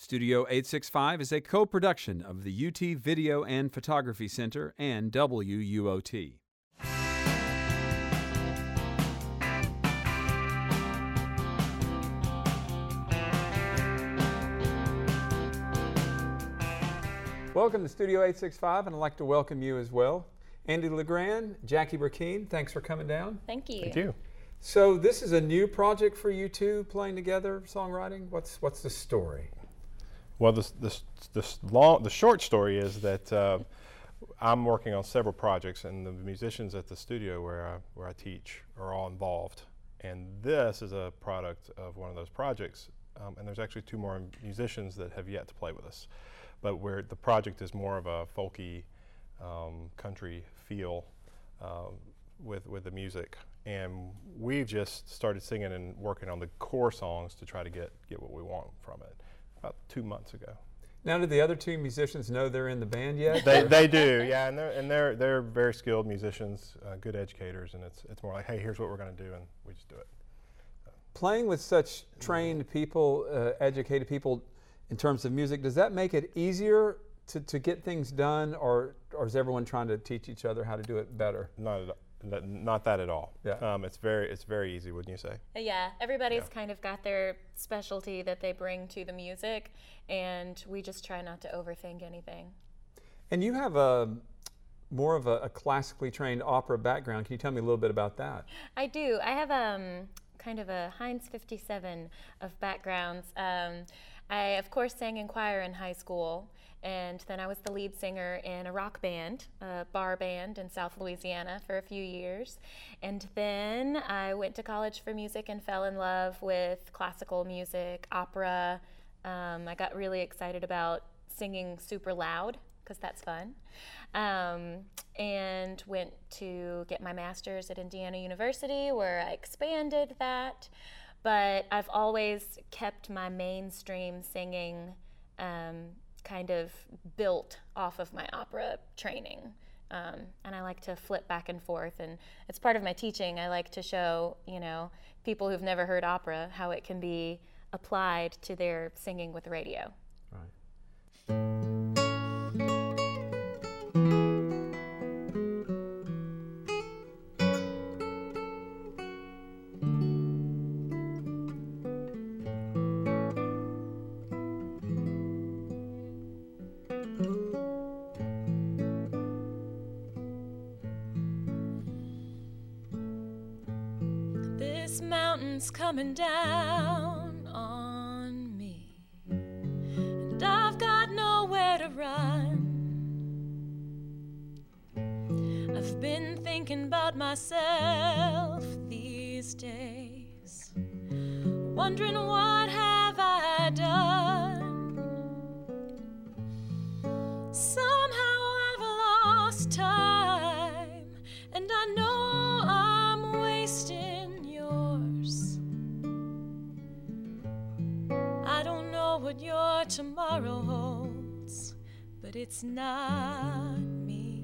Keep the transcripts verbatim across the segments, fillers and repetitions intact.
Studio eight sixty-five is a co-production of the U T Video and Photography Center and W U O T. Welcome to Studio eight sixty-five, and I'd like to welcome you as well. Andy LeGrand, Jackie Burkeen, thanks for coming down. Thank you. Thank you. So this is a new project for you two, playing together, songwriting. What's what's the story? Well, the the the long the short story is that uh, I'm working on several projects, and the musicians at the studio where I where I teach are all involved. And this is a product of one of those projects. Um, and there's actually two more musicians that have yet to play with us. But where the project is more of a folky um, country feel uh, with with the music, and we've just started singing and working on the core songs to try to get get what we want from it about two months ago. Now, do the other two musicians know they're in the band yet? They they do, yeah, and they're and they're they're very skilled musicians, uh, good educators, and it's it's more like, hey, here's what we're going to do, and we just do it. So. Playing with such trained people, uh, educated people. In terms of music, does that make it easier to, to get things done, or or is everyone trying to teach each other how to do it better? Not at all. Not, not that at all. Yeah. Um, it's very it's very easy, wouldn't you say? Yeah, everybody's Yeah. kind of got their specialty that they bring to the music, and we just try not to overthink anything. And you have a more of a, a classically trained opera background. Can you tell me a little bit about that? I do. I have um kind of a Heinz fifty-seven of backgrounds. Um, I, of course, sang in choir in high school, and then I was the lead singer in a rock band, a bar band in South Louisiana for a few years. And then I went to college for music and fell in love with classical music, opera. Um, I got really excited about singing super loud, because that's fun. Um, and went to get my master's at Indiana University, where I expanded that. But I've always kept my mainstream singing um, kind of built off of my opera training. Um, and I like to flip back and forth. And it's part of my teaching. I like to show, you know, people who've never heard opera how it can be applied to their singing with radio. Right. This mountain's coming down on me, and I've got nowhere to run. I've been thinking about myself these days, wondering what have I done. Somehow I've lost time, and I know I'm wasting yours. I don't know what your tomorrow holds, but it's not me.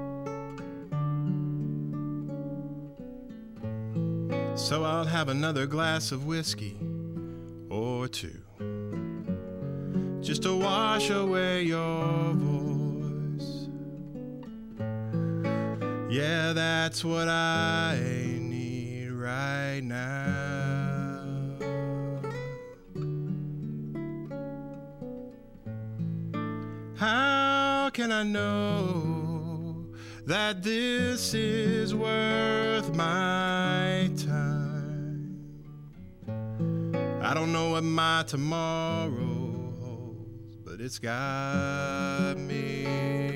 So I'll have another glass of whiskey or two, just to wash away your voice. Yeah, that's what I need right now. How can I know that this is worth my time? I don't know what my tomorrow holds, but it's got me.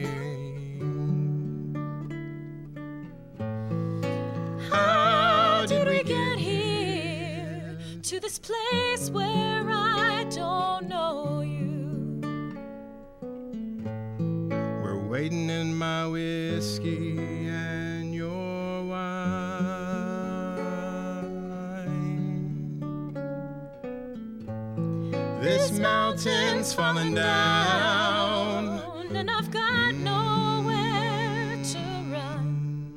How did we get here, to this place where I don't know you? We're waiting in my whiskey and your wine. This mountain's falling down, and I've got nowhere to run.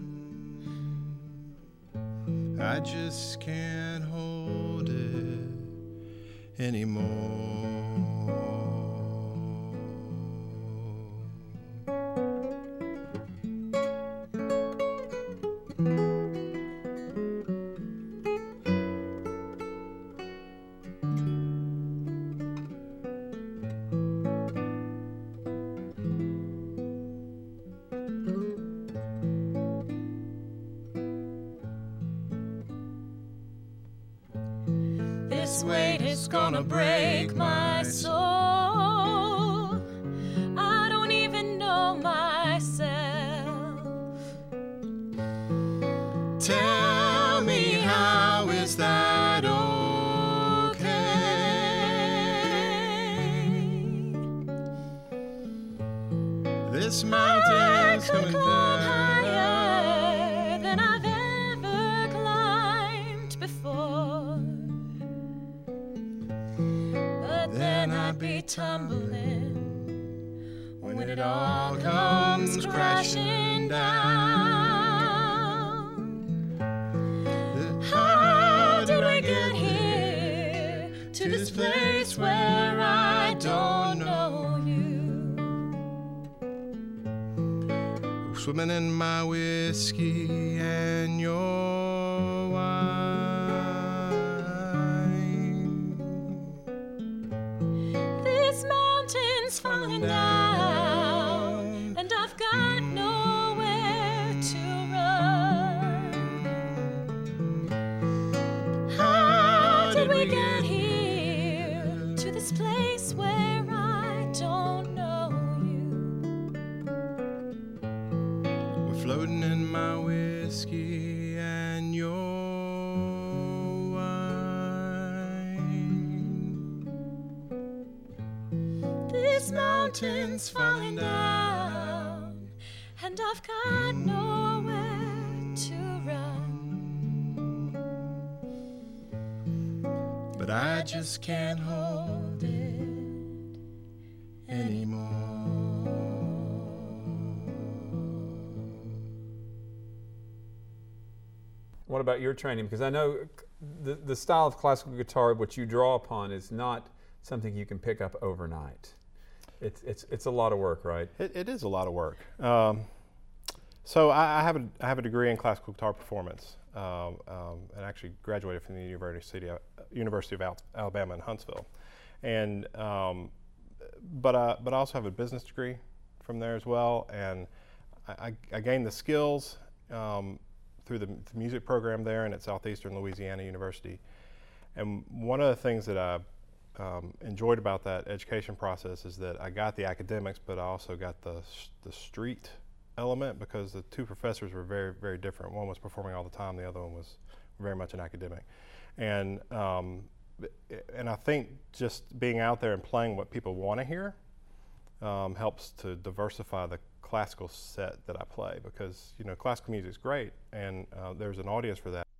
I just can't hold it anymore. gonna break my soul. I don't even know myself. Tell me, how is that okay? This mountain's I could coming climb down. higher than I've ever climbed before. But then I'd be tumbling when it all comes crashing down. How did we get here to this place where I don't know you? Swimming in my whiskey and your wine. This mountain's falling down, and I've got nowhere to run. How did we get here to this place where I don't know you? We're floating in my whiskey and your wine. This mountain's falling down, and I've got nowhere to run. But I just can't hold it anymore. What about your training? Because I know the, the style of classical guitar which you draw upon is not something you can pick up overnight. It's, it's, it's a lot of work, right? It, it is a lot of work. Um, so I, I have a I have a degree in classical guitar performance, um, um, and actually graduated from the University of, University of Al- Alabama in Huntsville, and um, but I, but I also have a business degree from there as well, and I, I, I gained the skills um, through the, the music program there and at Southeastern Louisiana University. And one of the things that I um, enjoyed about that education process is that I got the academics, but I also got the the street element, because the two professors were very, very different. One was performing all the time, the other one was very much an academic. And um, and I think just being out there and playing what people want to hear um, helps to diversify the classical set that I play, because you know classical music is great, and uh, there's an audience for that.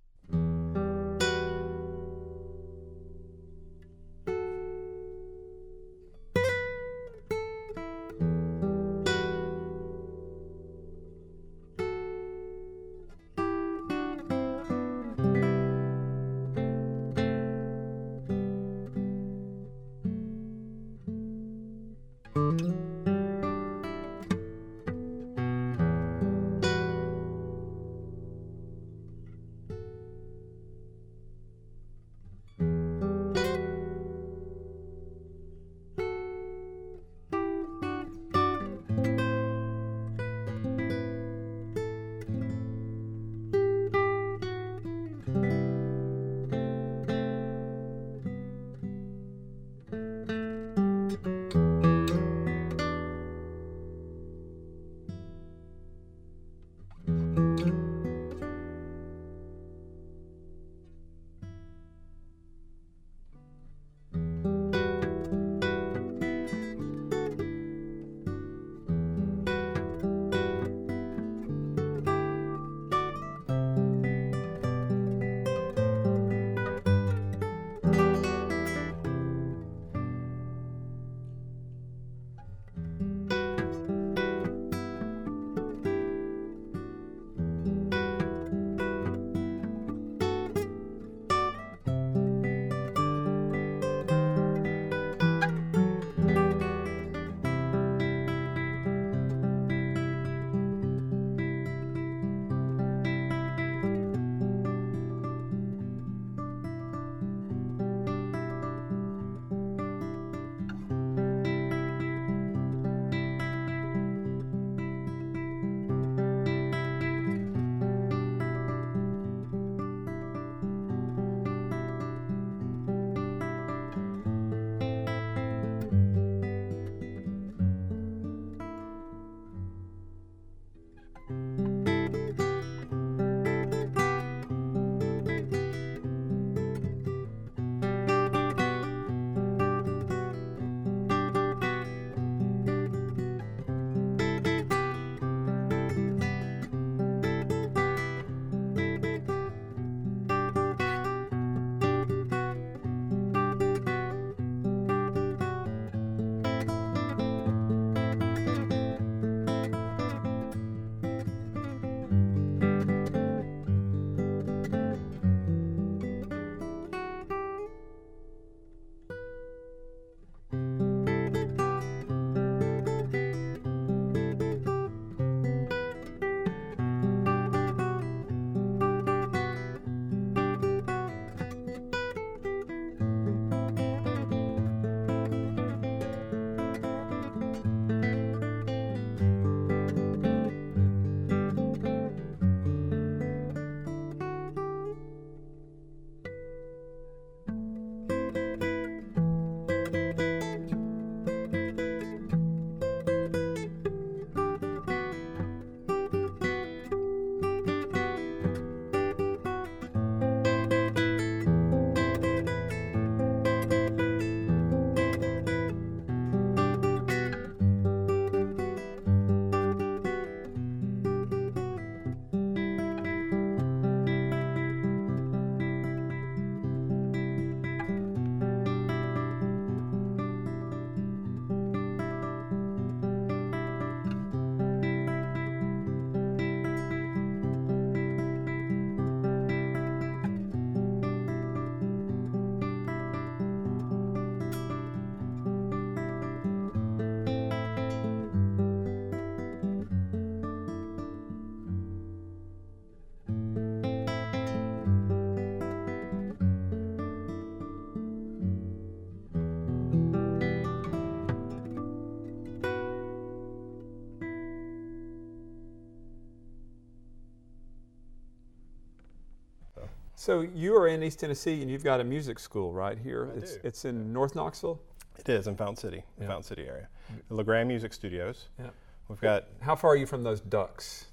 So you are in East Tennessee, and you've got a music school right here. I it's do. it's in North Knoxville. It is in Fountain City, the Yeah. Fountain City area. The LeGrand Music Studios. Yeah. We've got, How far are you from those ducks?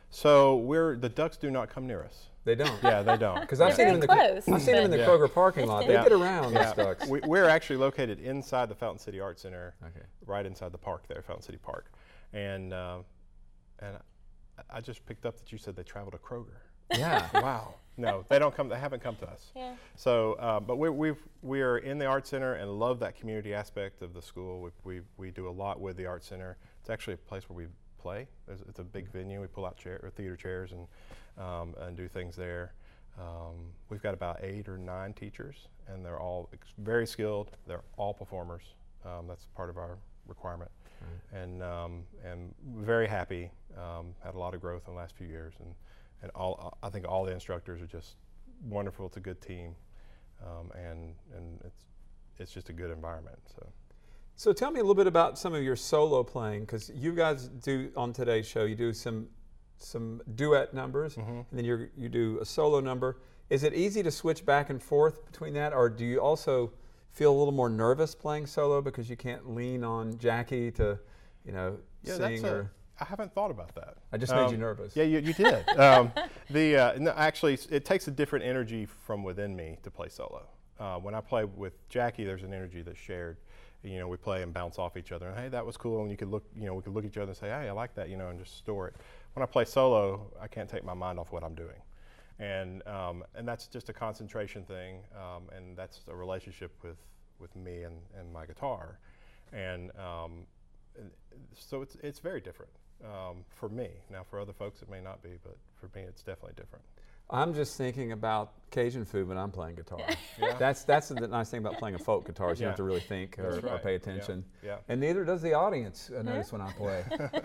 so we're, the ducks do not come near us. They don't. Yeah, they don't. Because I've They're seen them in the very close, I've seen them in the but- Kroger parking lot. They Yeah. get around Yeah. those ducks. We, we're actually located inside the Fountain City Art Center, Okay. right inside the park there, Fountain City Park. And um, and I, I just picked up that you said they travel to Kroger. Yeah. Wow. No, they don't come. They haven't come to us. Yeah. So, um, but we we've, we are in the Art Center and love that community aspect of the school. We, we we do a lot with the Art Center. It's actually a place where we play. There's, it's a big venue. We pull out chair or theater chairs and um, and do things there. Um, we've got about eight or nine teachers, and they're all ex- very skilled. They're all performers. Um, that's part of our requirement, and um, and very happy. Um, had a lot of growth in the last few years, and and all I think all the instructors are just wonderful. It's a good team, um, and and it's it's just a good environment. So. So tell me a little bit about some of your solo playing, because you guys do on today's show. You do some some duet numbers, Mhm. and then you you do a solo number. Is it easy to switch back and forth between that, or do you also feel a little more nervous playing solo because you can't lean on Jackie to, you know, Yeah, sing? that's Or a, I haven't thought about that. I just made you Um, nervous. Yeah, you, you did. um, the uh, no, actually, s- it takes a different energy from within me to play solo. Uh, when I play with Jackie, there's an energy that's shared. You know, we play and bounce off each other. And hey, that was cool. And you could look, you know, we could look at each other and say, hey, I like that, you know, and just store it. When I play solo, I can't take my mind off what I'm doing, and um, and that's just a concentration thing, um, and that's a relationship with with me and, and my guitar, and um, and so it's it's very different um, for me. Now, for other folks, it may not be, but for me, it's definitely different. I'm just thinking about Cajun food when I'm playing guitar. Yeah. That's that's the nice thing about playing a folk guitar is you don't Yeah. have to really think or, That's or right. pay Yeah. attention. Yeah. And neither does the audience, I notice when I play.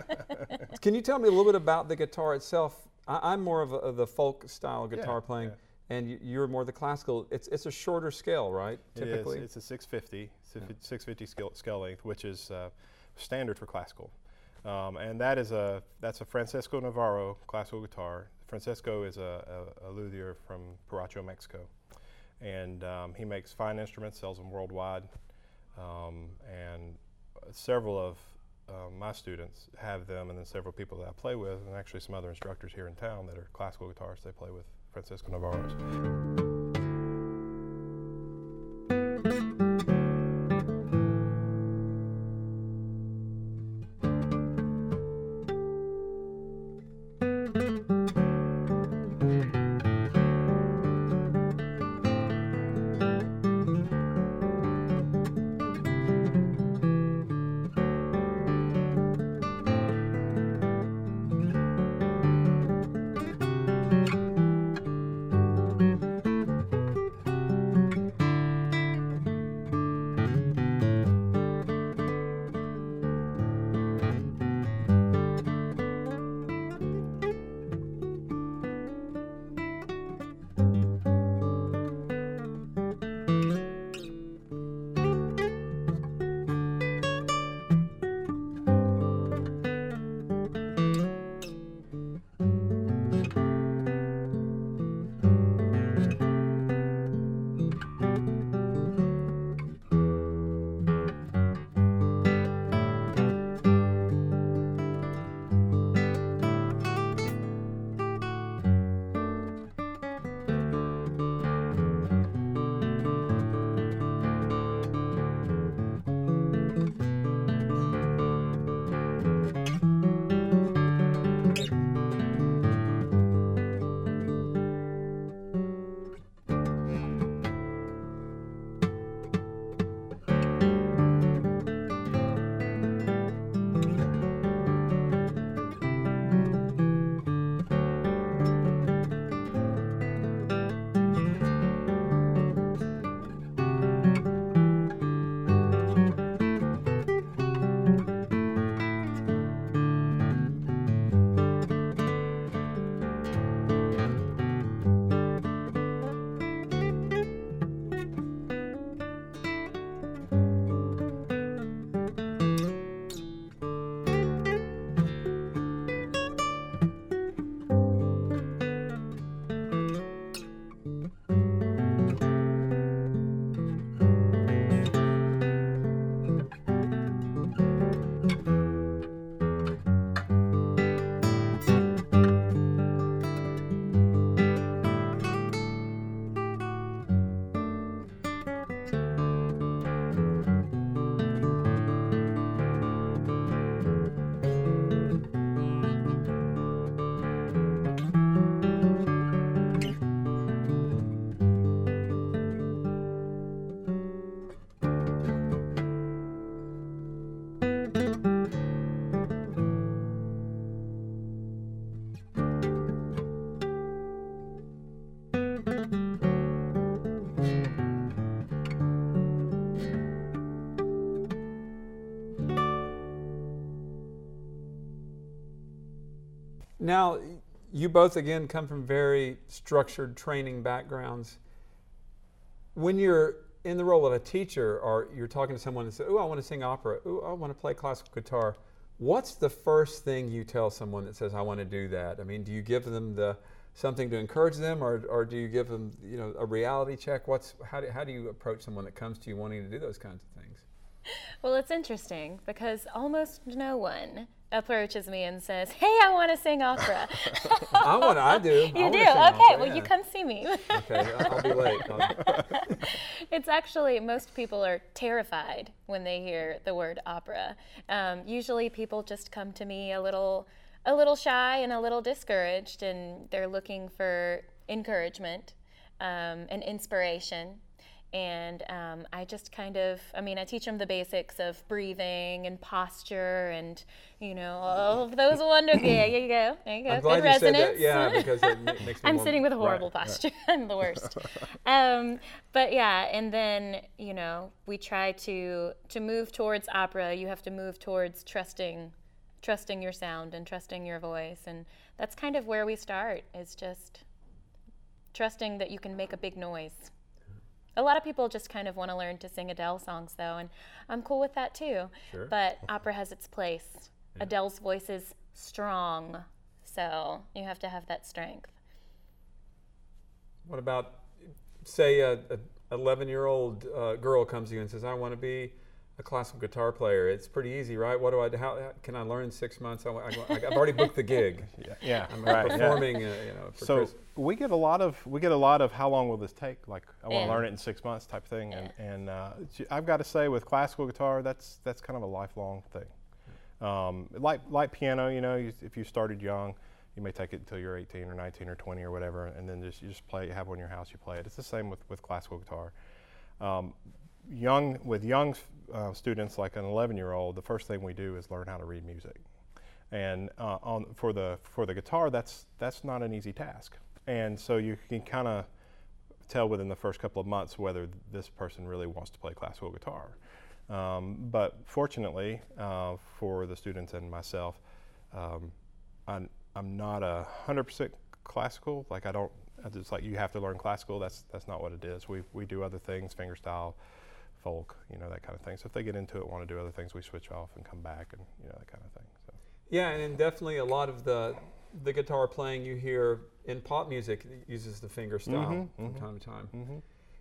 Can you tell me a little bit about the guitar itself? I, I'm more of, a, of the folk style guitar Yeah, playing, yeah. and you, you're more the classical. It's it's a shorter scale, right? Typically. It is. It's a six fifty, six fifty scale, scale length, which is uh, standard for classical. Um, and that is a that's a Francesco Navarro classical guitar. Francesco is a, a, a luthier from Paracho, Mexico, and um, he makes fine instruments, sells them worldwide. Um, and several of um, my students have them, and then several people that I play with, and actually some other instructors here in town that are classical guitarists. They play with Francesco Navarro's. Now, you both again come from very structured training backgrounds. When you're in the role of a teacher, or you're talking to someone and say, "Oh, I want to sing opera. Oh, I want to play classical guitar," what's the first thing you tell someone that says, "I want to do that"? I mean, do you give them the something to encourage them, or, or do you give them, you know, a reality check? What's how do how do you approach someone that comes to you wanting to do those kinds of things? Well, it's interesting because almost no one approaches me and says, "Hey, I want to sing opera." I want. I do. You I do? wanna Okay. sing opera, Well, yeah. you come see me. Okay, I'll be late. I'll- It's actually, most people are terrified when they hear the word opera. Um, usually people just come to me a little, a little shy and a little discouraged, and they're looking for encouragement um, and inspiration. And um, I just kind of, I mean, I teach them the basics of breathing and posture and, you know, all of those wonders. Yeah, there you go. There you go. I'm Good glad you resonance. said that. Yeah, because it ma- makes me I'm more- sitting with a right, horrible right. posture. I'm the worst. um, but yeah, and then, you know, we try to to move towards opera. You have to move towards trusting, trusting your sound and trusting your voice, and that's kind of where we start. Is just trusting that you can make a big noise. A lot of people just kind of want to learn to sing Adele songs, though, and I'm cool with that too. Sure. But opera has its place. Adele's voice is strong, so you have to have that strength. What about, say, a eleven-year-old uh, girl comes to you and says, "I want to be a classical guitar player." It's pretty easy, right? What do I do? How, how can I learn in six months? I, I, I've already booked the gig. Yeah, yeah, I'm right. yeah. performing. Uh, you know, for So Chris. we get a lot of we get a lot of how long will this take? Like I want to Yeah. learn it in six months type thing, and and uh, j- I've got to say with classical guitar that's that's kind of a lifelong thing. Um, like like piano, you know, you, if you started young, you may take it until you're eighteen or nineteen or twenty or whatever, and then just you just play, you have one in your house, you play it. It's the same with with classical guitar. Um, young with young uh, students like an eleven-year-old, the first thing we do is learn how to read music. And uh, on for the for the guitar, that's that's not an easy task. And so you can kind of tell within the first couple of months whether this person really wants to play classical guitar. Um, but fortunately uh, for the students and myself, um, I'm, I'm not a hundred percent classical. Like I don't. It's like you have to learn classical. That's that's not what it is. We we do other things, fingerstyle, folk, you know, that kind of thing. So if they get into it, want to do other things, we switch off and come back, and you know that kind of thing. So. Yeah, and, and definitely a lot of the the guitar playing you hear in pop music uses the finger style Mhm, from mhm. time to time. Mm-hmm.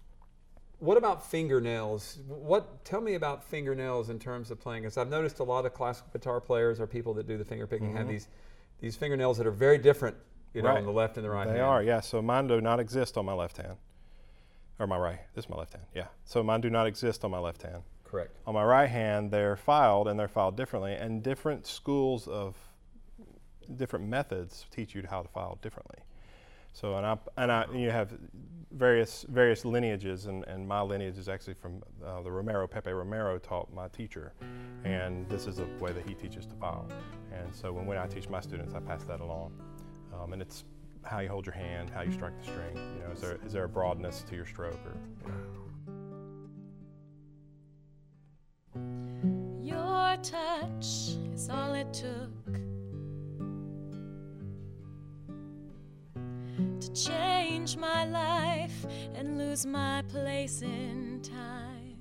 What about fingernails? What tell me about fingernails in terms of playing? Because I've noticed a lot of classical guitar players or people that do the finger picking have Mhm. these these fingernails that are very different, you know, Right. on the left and the right They hand. are, yeah. So mine do not exist on my left hand, or my right. This is my left hand, yeah. So mine do not exist on my left hand. Correct. On my right hand, they're filed, and they're filed differently. And different schools of different methods teach you how to file differently. So and I and I you have various various lineages, and, and my lineage is actually from uh, the Romero. Pepe Romero taught my teacher, and this is the way that he teaches to file. And so when, when I teach my students, I pass that along. Um, and it's how you hold your hand, how you strike the string. You know, is there is there a broadness to your stroke? Or Your touch is all it took to change my life and lose my place in time.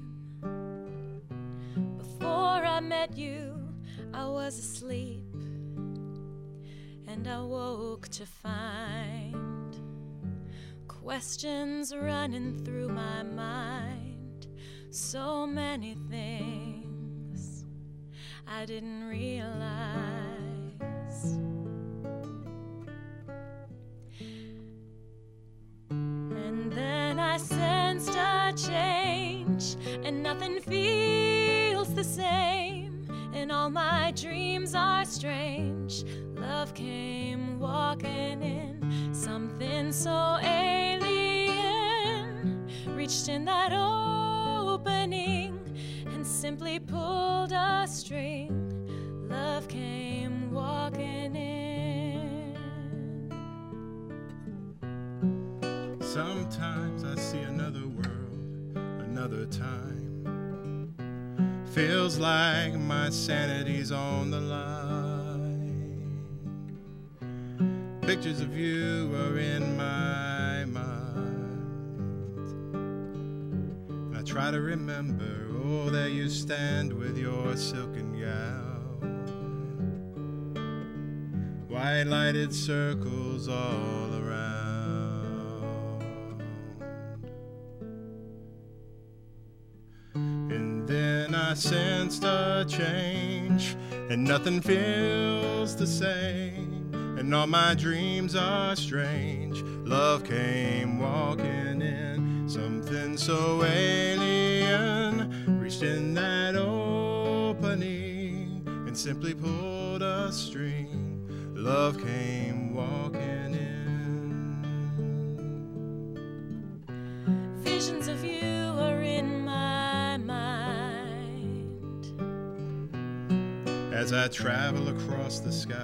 Before I met you, I was asleep, and I woke to find questions running through my mind, so many things I didn't realize. And then I sensed a change, and nothing feels the same, and all my dreams are strange. Love came walking in, something so alien reached in that opening and simply pulled a string. Love came walking in. Sometimes I see another world, another time. Feels like my sanity's on the line. pictures of you are in my mind. And I try to remember, oh, there you stand with your silken gown, white lighted circles all around. And then I sensed a change, and nothing feels the same. And all my dreams are strange. Love came walking in, something so alien, reached in that opening and simply pulled a string. Love came walking in. Visions of you are in my mind As I travel across the sky,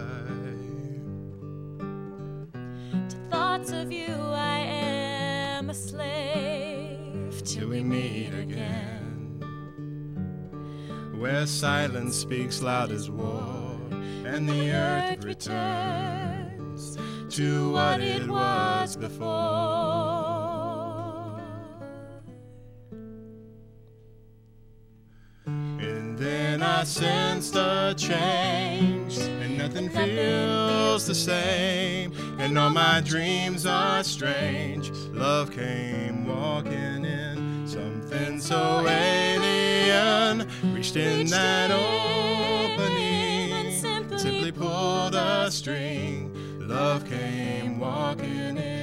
thoughts of you, I am a slave till we meet again. where silence speaks loud as war, and the earth returns to what it was before. And then I sensed a change, and nothing feels the same, and all my dreams are strange. Love came walking in, something so alien, reached in that opening, simply pulled a string. Love came walking in.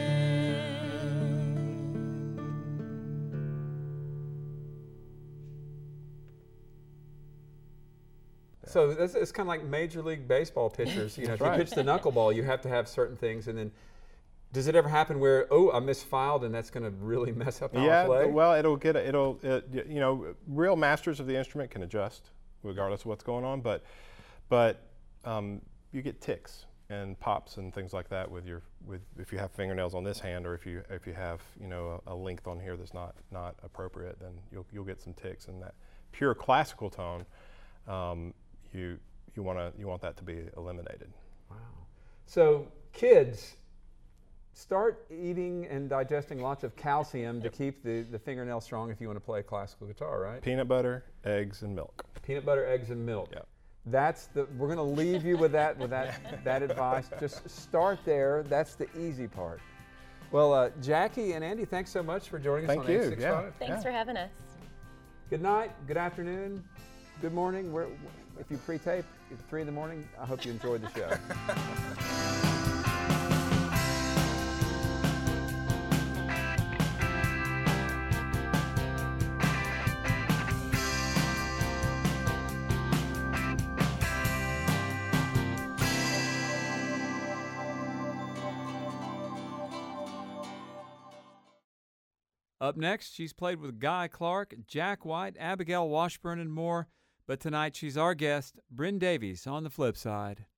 So this it's kind of like Major League Baseball pitchers. You know, if you pitch the knuckleball, you have to have certain things, and then does it ever happen where, oh, I misfiled, and that's going to really mess up how Yeah, I play? well, it'll get it'll it, you know, real masters of the instrument can adjust regardless of what's going on, but but um, you get ticks and pops and things like that with your with if you have fingernails on this hand, or if you if you have you know a, a length on here that's not not appropriate, then you'll you'll get some ticks. And that pure classical tone, um, you you want to you want that to be eliminated. Wow. So kids, start eating and digesting lots of calcium to keep the, the fingernail strong if you want to play classical guitar, right? Peanut butter, eggs, and milk. Peanut butter, eggs, and milk. Yeah. That's the. We're going to leave you with that with that that advice. Just start there. That's the easy part. Well, uh, Jackie and Andy, thanks so much for joining us Thank on you. eight six five. Thanks Yeah. for having us. Good night. Good afternoon. Good morning. We're, if you pre-tape at three in the morning, I hope you enjoyed the show. Up next, she's played with Guy Clark, Jack White, Abigail Washburn, and more. But tonight, she's our guest, Bryn Davies, on the flip side.